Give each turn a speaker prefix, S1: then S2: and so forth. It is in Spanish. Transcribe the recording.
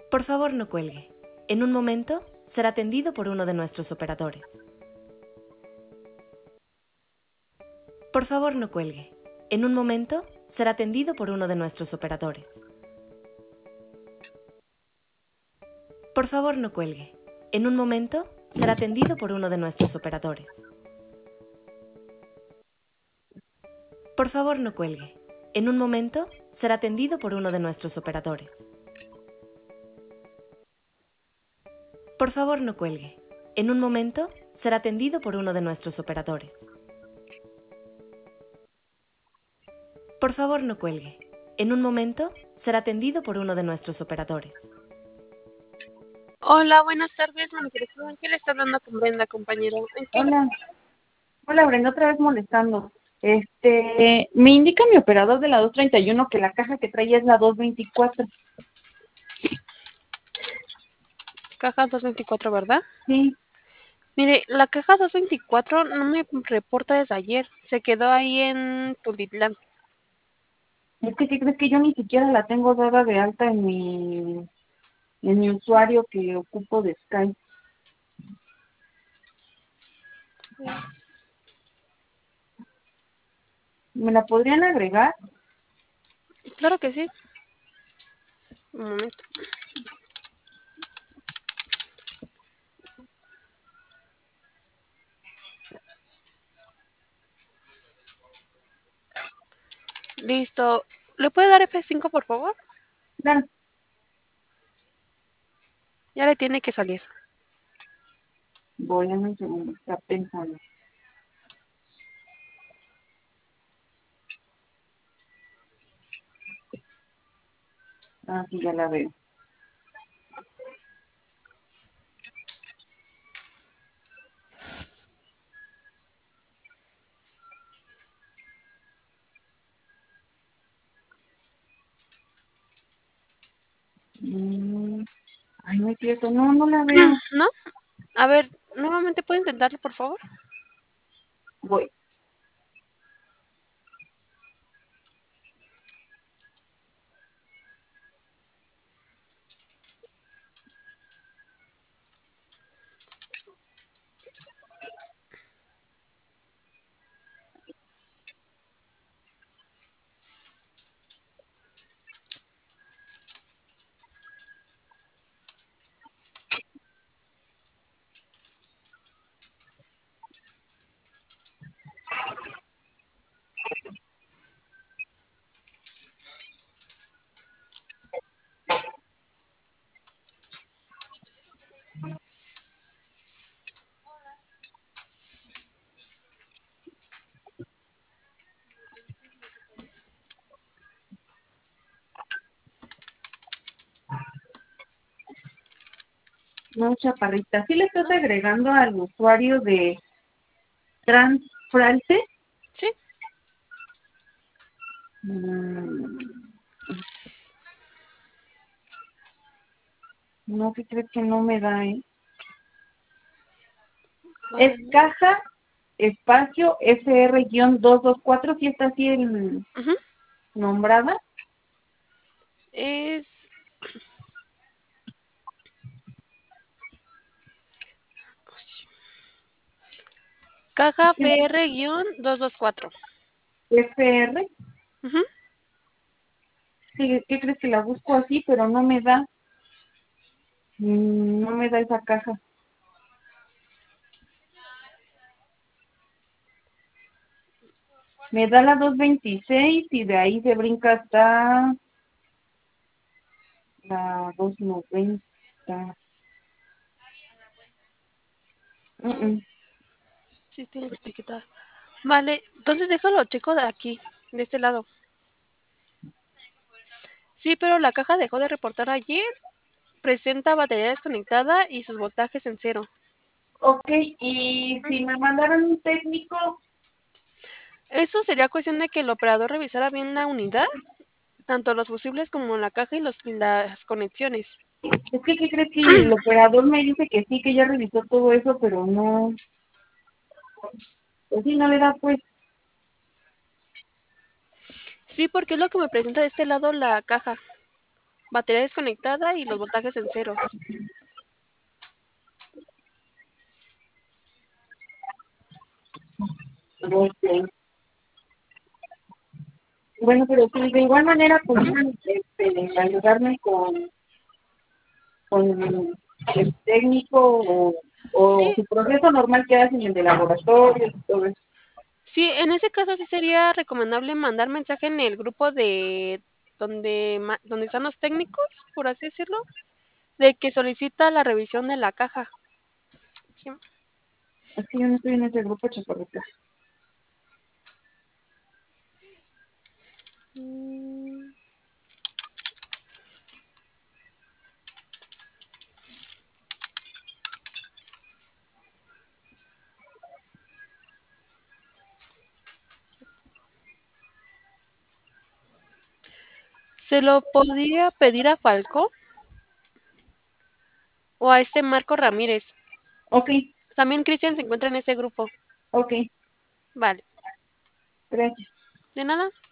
S1: Por favor, no cuelgue. En un momento será atendido por uno de nuestros operadores. Por favor, no cuelgue. En un momento será atendido por uno de nuestros operadores. Por favor, no cuelgue. En un momento será atendido por uno de nuestros operadores. Por favor, no cuelgue. En un momento será atendido por uno de nuestros operadores. Por favor, no cuelgue. En un momento será atendido por uno de nuestros operadores. Por favor, no cuelgue. En un momento será atendido por uno de nuestros operadores.
S2: Hola, buenas tardes, Manifestación Ángel está hablando con Brenda, compañero. ¿En qué?
S3: Hola, hola Brenda, otra vez molestando. Me indica mi operador de la 231 que la caja que trae es la 224.
S2: Caja 224, ¿verdad?
S3: Sí,
S2: Mire, la caja 224 no me reporta desde ayer. Se quedó ahí en Tultitlán.
S3: es que ¿qué crees que yo ni siquiera la tengo dada de alta en mi usuario que ocupo de Skype? ¿Me la podrían agregar?
S2: Claro que sí. Un momento. Listo. ¿Le puede dar F5, por favor?
S3: Claro,
S2: Ya le tiene que salir.
S3: voy a un segundo, está pensando. Ah, sí, ya la veo. Ay, no es cierto, no la veo.
S2: ¿No? A ver, nuevamente puede intentarlo, por favor.
S3: Voy. No, chaparrita, ¿sí le estás agregando al usuario de Transfralte?
S2: Sí.
S3: Mm, no, ¿qué crees que no me da, eh? Es caja, espacio, FR-224, si está así
S2: Ujú.
S3: nombrada.
S2: Es caja PR-224.
S3: FR,
S2: Ujú.
S3: sí, ¿qué crees que la busco así, pero no me da? No me da esa caja. Me da la 226 y de ahí se brinca hasta la 290. Mm.
S2: Sí, tiene que etiquetar. Vale, entonces déjalo checo de aquí, de este lado. Sí, pero la caja dejó de reportar ayer. Presenta batería desconectada y sus voltajes en cero.
S3: Ok, y si me mandaran un técnico,
S2: Eso sería cuestión de que el operador revisara bien la unidad, tanto los fusibles como la caja y las conexiones.
S3: es que ¿qué crees que el operador me dice que sí, que ya revisó todo eso, pero no, pues sí, no le da pues.
S2: Sí, porque es lo que me presenta de este lado la caja. batería desconectada y los voltajes en ceros.
S3: Ok. Bueno, pero si de igual manera pudieran ayudarme con el técnico o
S2: Sí,
S3: su proceso normal que hacen, el de laboratorio y todo eso.
S2: sí, en ese caso sí sería recomendable mandar mensaje en el grupo de donde están los técnicos, por así decirlo, de que solicita la revisión de la caja. Sí.
S3: Es que yo no estoy en ese grupo, chaparrita.
S2: Mm, ¿Se lo podría pedir a Falcó o a este Marco Ramírez?
S3: Ok,
S2: También Cristian se encuentra en ese grupo.
S3: ok,
S2: Vale,
S3: gracias.
S2: de nada.